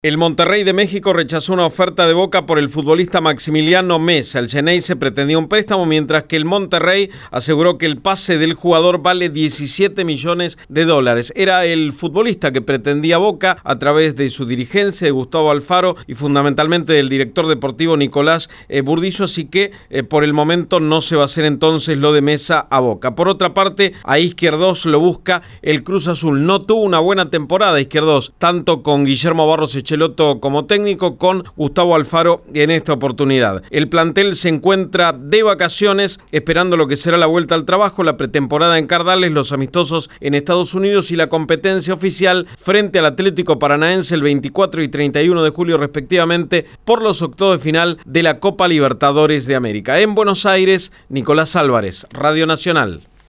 El Monterrey de México rechazó una oferta de Boca por el futbolista Maximiliano Meza. El Xeneize pretendía un préstamo, mientras que el Monterrey aseguró que el pase del jugador vale $17 millones. Era el futbolista que pretendía Boca a través de su dirigencia, de Gustavo Alfaro, y fundamentalmente del director deportivo Nicolás Burdizo, así que por el momento no se va a hacer entonces lo de Meza a Boca. Por otra parte, a Izquierdos lo busca el Cruz Azul. No tuvo una buena temporada Izquierdos, tanto con Guillermo Barros Echeloto como técnico, con Gustavo Alfaro en esta oportunidad. El plantel se encuentra de vacaciones, esperando lo que será la vuelta al trabajo, la pretemporada en Cardales, los amistosos en Estados Unidos y la competencia oficial frente al Atlético Paranaense el 24 y 31 de julio respectivamente por los octavos de final de la Copa Libertadores de América. En Buenos Aires, Nicolás Álvarez, Radio Nacional.